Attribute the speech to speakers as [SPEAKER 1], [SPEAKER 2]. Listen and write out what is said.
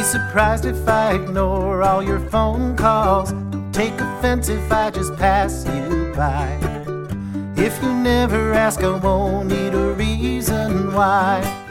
[SPEAKER 1] surprised if I ignore all your phone calls. Don't take offense if I just pass you by. If you never ask, I won't need a reason why.